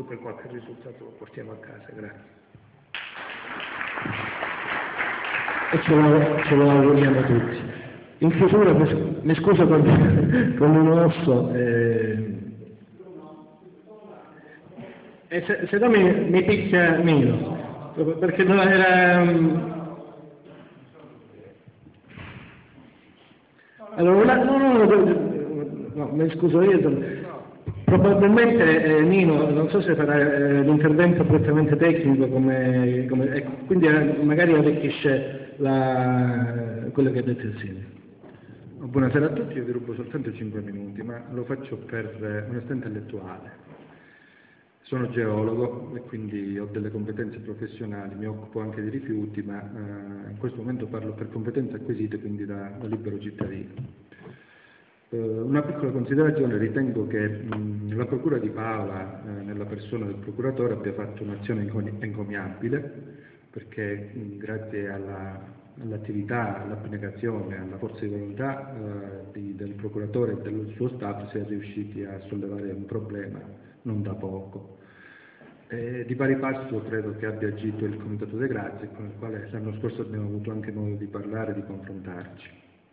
comunque qualche risultato lo portiamo a casa. Grazie. E ce lo auguriamo tutti. In chiusura mi scuso con un osso, se no mi picchia Mino, perché non era... Allora, no, mi scuso io. Probabilmente Nino, non so se farà l'intervento prettamente tecnico, quindi magari arricchisce quello che ha detto il Sindaco. Buonasera a tutti, io vi rubo soltanto 5 minuti, ma lo faccio per onestà intellettuale. Sono geologo e quindi ho delle competenze professionali, mi occupo anche di rifiuti, ma in questo momento parlo per competenze acquisite, quindi da libero cittadino. Una piccola considerazione: ritengo che la Procura di Paola, nella persona del procuratore, abbia fatto un'azione encomiabile, perché grazie all'attività, all'abnegazione, alla forza di volontà del procuratore e del suo staff si è riusciti a sollevare un problema non da poco. Di pari passo credo che abbia agito il Comitato dei Grazie, con il quale l'anno scorso abbiamo avuto anche modo di parlare e di confrontarci.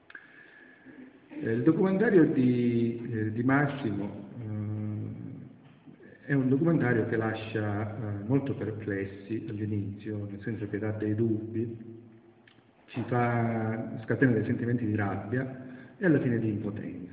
Il documentario di Massimo è un documentario che lascia molto perplessi all'inizio, nel senso che dà dei dubbi, ci fa scatenare dei sentimenti di rabbia e alla fine di impotenza.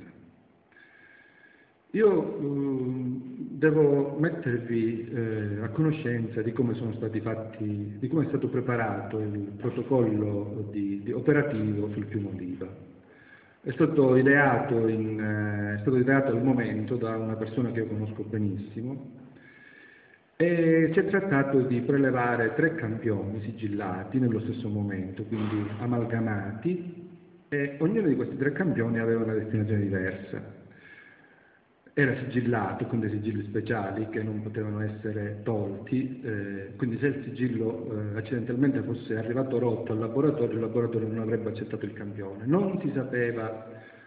Io devo mettervi a conoscenza di come sono stati fatti, di come è stato preparato il protocollo operativo sul fiume Oliva. È stato ideato al momento da una persona che io conosco benissimo e si è trattato di prelevare 3 campioni sigillati nello stesso momento, quindi amalgamati, e ognuno di questi 3 campioni aveva una destinazione diversa. Era sigillato, quindi sigilli speciali che non potevano essere tolti, quindi se il sigillo accidentalmente fosse arrivato rotto al laboratorio, il laboratorio non avrebbe accettato il campione. Non si sapeva,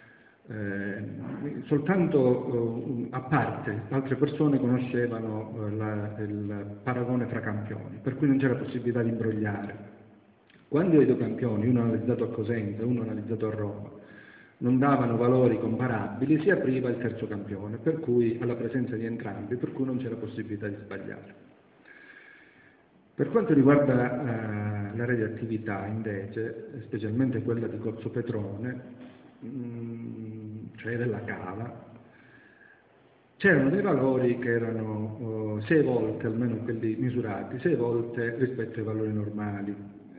soltanto a parte, altre persone conoscevano il paragone fra campioni, per cui non c'era possibilità di imbrogliare. Quando i 2 campioni, uno analizzato a Cosenza e uno analizzato a Roma, non davano valori comparabili, si apriva il terzo campione, per cui alla presenza di entrambi, per cui non c'era possibilità di sbagliare. Per quanto riguarda la radioattività, invece, specialmente quella di Cozzopetrone, cioè della cava, c'erano dei valori che erano 6 volte, almeno quelli misurati, 6 volte rispetto ai valori normali.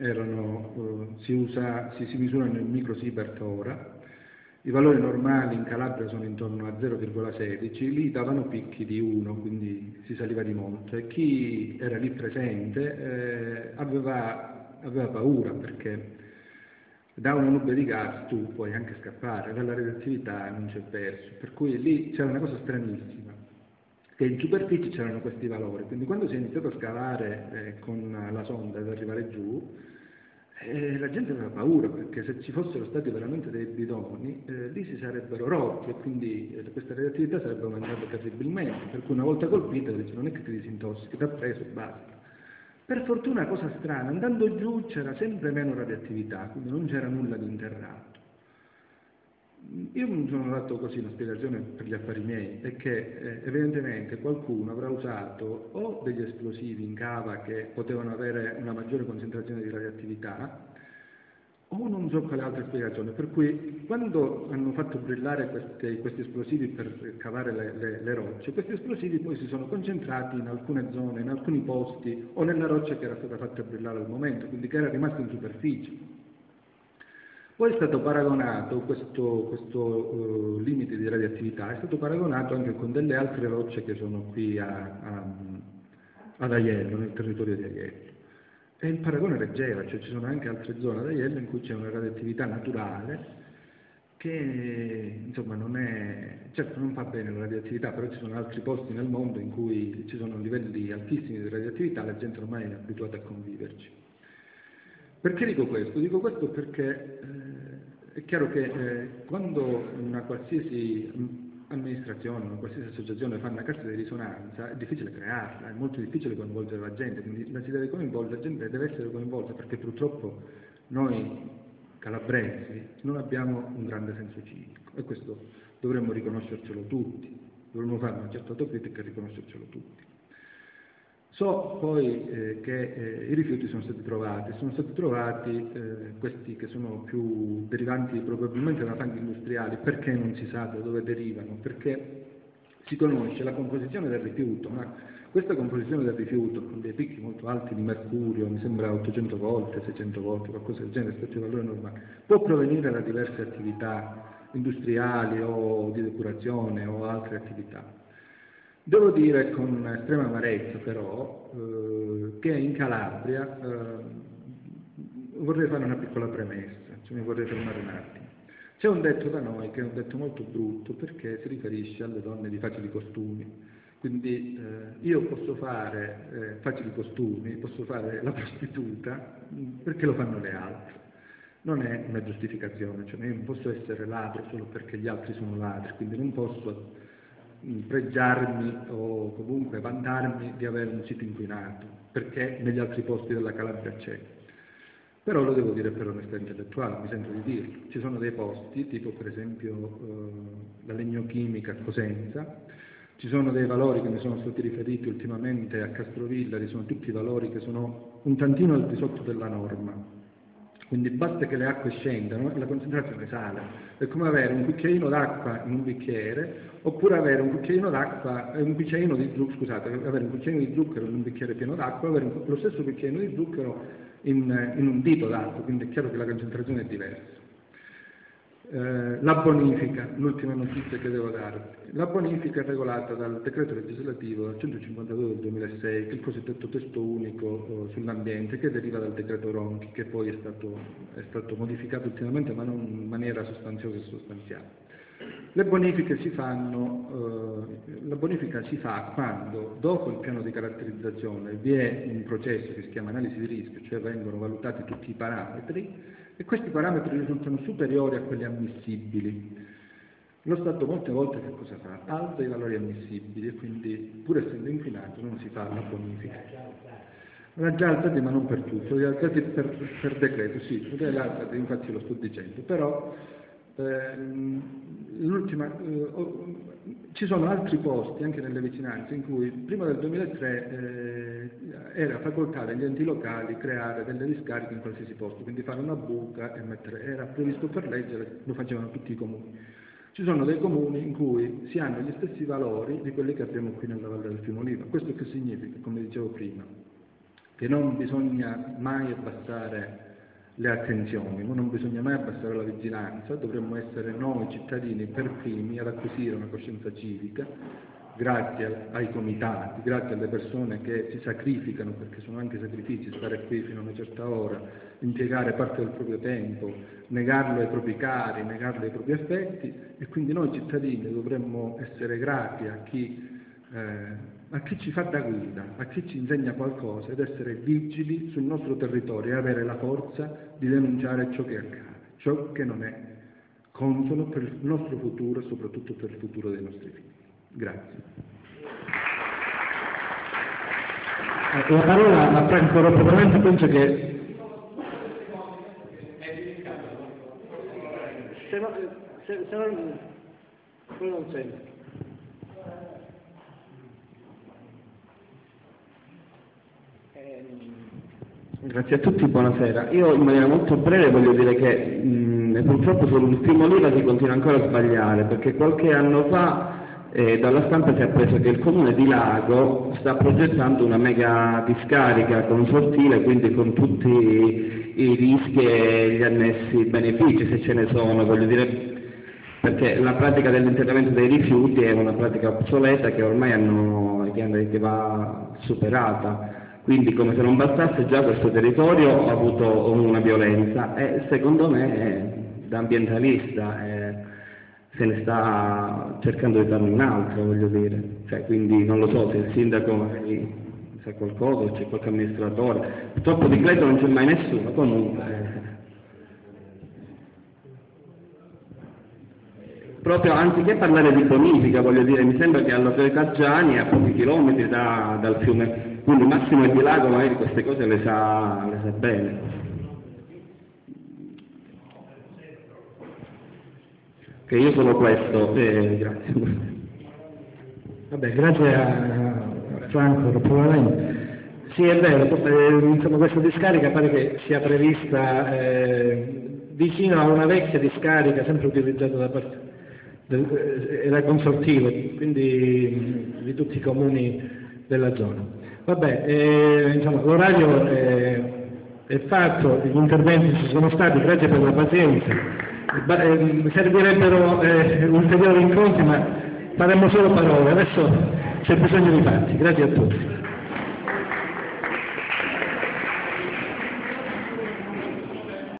Si misurano in microsievert ora. I valori normali in Calabria sono intorno a 0,16, lì davano picchi di 1, quindi si saliva di molto, e chi era lì presente aveva paura, perché da una nube di gas tu puoi anche scappare, dalla radioattività non c'è verso, per cui lì c'era una cosa stranissima, che in superficie c'erano questi valori, quindi quando si è iniziato a scavare con la sonda ad arrivare giù, la gente aveva paura, perché se ci fossero stati veramente dei bidoni, lì si sarebbero rotti e quindi questa radioattività sarebbe aumentata terribilmente, per cui una volta colpita non è che ti disintossichi, ti ha preso e basta. Per fortuna, cosa strana, andando giù c'era sempre meno radioattività, quindi non c'era nulla di interrato. Io mi sono dato così una spiegazione per gli affari miei, è che evidentemente qualcuno avrà usato o degli esplosivi in cava che potevano avere una maggiore concentrazione di radioattività, o non so quale altra spiegazione, per cui quando hanno fatto brillare questi esplosivi per cavare le rocce, questi esplosivi poi si sono concentrati in alcune zone, in alcuni posti, o nella roccia che era stata fatta brillare al momento, quindi che era rimasta in superficie. Poi è stato paragonato, questo limite di radioattività è stato paragonato anche con delle altre rocce che sono qui ad Aiello, nel territorio di Aiello. E il paragone reggeva, cioè ci sono anche altre zone ad Aiello in cui c'è una radioattività naturale che insomma non è, certo non fa bene la radioattività, però ci sono altri posti nel mondo in cui ci sono livelli altissimi di radioattività, la gente ormai è abituata a conviverci. Perché dico questo? Dico questo perché è chiaro che quando una qualsiasi amministrazione o qualsiasi associazione fa una cassa di risonanza, è difficile crearla, è molto difficile coinvolgere la gente, quindi la si deve coinvolgere, la gente deve essere coinvolta, perché purtroppo noi calabresi non abbiamo un grande senso civico, e questo dovremmo riconoscercelo tutti, dovremmo fare una certa autocritica e riconoscercelo tutti. So poi che i rifiuti sono stati trovati questi che sono più derivanti probabilmente da fanghi industriali. Perché non si sa da dove derivano? Perché si conosce la composizione del rifiuto, ma questa composizione del rifiuto, con dei picchi molto alti di mercurio, mi sembra 800 volte, 600 volte, qualcosa del genere rispetto ai valori normali, può provenire da diverse attività industriali o di depurazione o altre attività. Devo dire con estrema amarezza però che in Calabria vorrei fare una piccola premessa, cioè mi vorrei fermare un attimo. C'è un detto da noi che è un detto molto brutto, perché si riferisce alle donne di facili costumi. Quindi io posso fare facili costumi, posso fare la prostituta perché lo fanno le altre. Non è una giustificazione, cioè io non posso essere ladro solo perché gli altri sono ladri, quindi non posso pregiarmi o comunque vantarmi di avere un sito inquinato, perché negli altri posti della Calabria c'è. Però lo devo dire per onestà intellettuale, mi sento di dirlo. Ci sono dei posti, tipo per esempio la legnochimica a Cosenza, ci sono dei valori che mi sono stati riferiti ultimamente a Castrovillari, sono tutti valori che sono un tantino al di sotto della norma. Quindi basta che le acque scendano e la concentrazione sale. È come avere un cucchiaino d'acqua in un bicchiere, oppure avere un cucchiaino d'acqua, avere un cucchiaino di zucchero in un bicchiere pieno d'acqua, avere lo stesso cucchiaino di zucchero in un dito d'acqua, quindi è chiaro che la concentrazione è diversa. La bonifica, l'ultima notizia che devo darvi. La bonifica è regolata dal decreto legislativo 152 del 2006, che è il cosiddetto testo unico sull'ambiente, che deriva dal decreto Ronchi, che poi è stato modificato ultimamente, ma non in maniera sostanziosa e sostanziale. La bonifica si fa quando, dopo il piano di caratterizzazione, vi è un processo che si chiama analisi di rischio, cioè vengono valutati tutti i parametri, e questi parametri risultano superiori a quelli ammissibili. Lo Stato molte volte che cosa fa? Alza i valori ammissibili, e quindi, pur essendo inquinato, non si fa la bonifica. L'ha già alzati, ma non per tutto, li ha alzati per decreto, sì, infatti lo sto dicendo, però ci sono altri posti anche nelle vicinanze in cui prima del 2003 era facoltà degli enti locali creare delle discariche in qualsiasi posto, quindi fare una buca e era previsto per legge, lo facevano tutti i comuni. Ci sono dei comuni in cui si hanno gli stessi valori di quelli che abbiamo qui nella Valle del Fiume Oliva. Questo che significa, come dicevo prima, che non bisogna mai abbassare le attenzioni, non bisogna mai abbassare la vigilanza, dovremmo essere noi cittadini per primi ad acquisire una coscienza civica, grazie ai comitati, grazie alle persone che si sacrificano, perché sono anche sacrifici stare qui fino a una certa ora, impiegare parte del proprio tempo, negarlo ai propri cari, negarlo ai propri affetti, e quindi noi cittadini dovremmo essere grati a chi ci fa da guida, a chi ci insegna qualcosa, ed essere vigili sul nostro territorio e avere la forza di denunciare ciò che accade, ciò che non è consono per il nostro futuro e soprattutto per il futuro dei nostri figli. Grazie. La parola a Franco Roppo, penso che se non sento. Grazie a tutti, buonasera. Io in maniera molto breve voglio dire che purtroppo sul Fiume Oliva si continua ancora a sbagliare, perché qualche anno fa dalla stampa si è appreso che il comune di Lago sta progettando una mega discarica consortile, quindi con tutti i rischi e gli annessi benefici, se ce ne sono, voglio dire, perché la pratica dell'interramento dei rifiuti è una pratica obsoleta che ormai che va superata. Quindi, come se non bastasse, già questo territorio ha avuto una violenza e secondo me da ambientalista se ne sta cercando di farne un altro, voglio dire. Quindi non lo so se il sindaco sa qualcosa, o c'è qualche amministratore. Purtroppo di Cleto non c'è mai nessuno, comunque. proprio anziché parlare di bonifica, voglio dire, mi sembra che alla località Giani è a pochi chilometri dal fiume, quindi Massimo di Lago magari queste cose le sa bene. Che io sono questo, grazie. Vabbè, grazie a Franco Roppolani. Sì, è vero, insomma, questa discarica pare che sia prevista vicino a una vecchia discarica sempre utilizzata da parte era consortile, quindi di tutti i comuni della zona. Vabbè, insomma, l'orario è fatto, gli interventi ci sono stati, grazie per la pazienza. Servirebbero ulteriori incontri, ma faremmo solo parole, adesso c'è bisogno di fatti. Grazie a tutti.